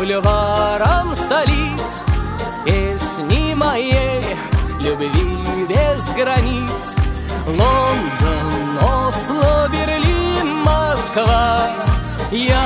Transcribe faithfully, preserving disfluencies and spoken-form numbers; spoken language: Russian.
бульварам столиц, песни моей любви без границ. Лондон, Осло, Берлин, Москва, я